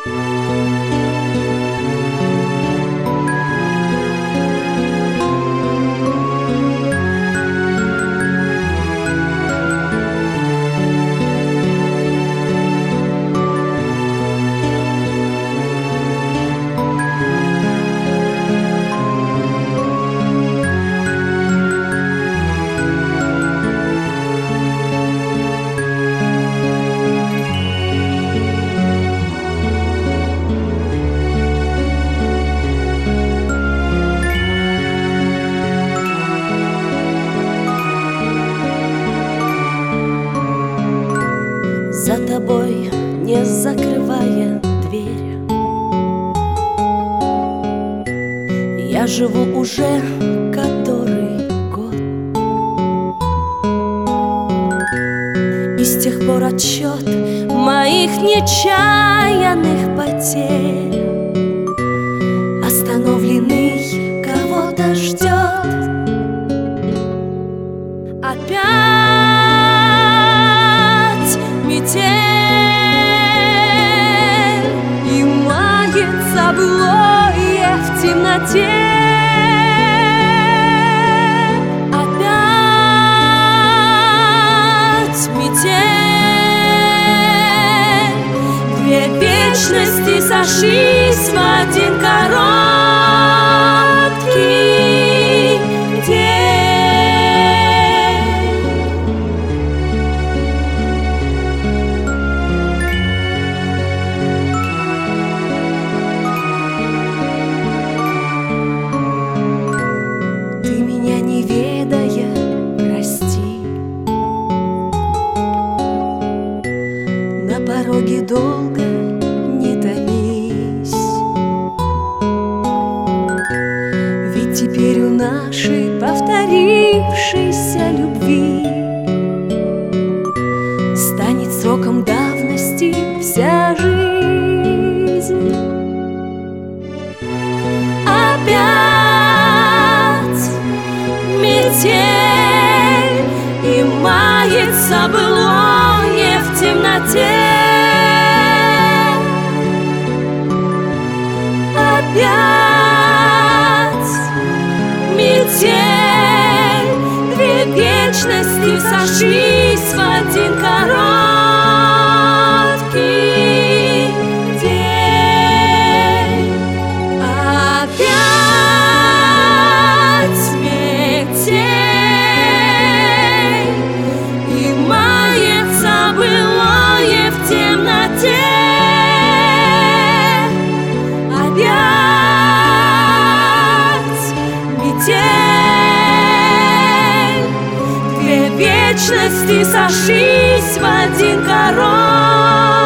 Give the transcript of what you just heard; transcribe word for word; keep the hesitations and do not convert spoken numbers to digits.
За тобой, не закрывая дверь, я живу уже который год, и с тех пор отсчет моих нечаянных потерь остановленный кого-то ждет. Опять метель, и мается былое в темноте. Опять метель, две вечности сошлись в один короткий день. Не ведая, прости, на пороге долго не томись, ведь теперь у нашей повторившейся любви станет сроком давности вся жизнь. Опять метель, и мается былое в темноте. Опять метель, две вечности сошлись в один короткий день. Опять метель, и мается былое в темноте. Опять метель, две вечности сошлись в один короткий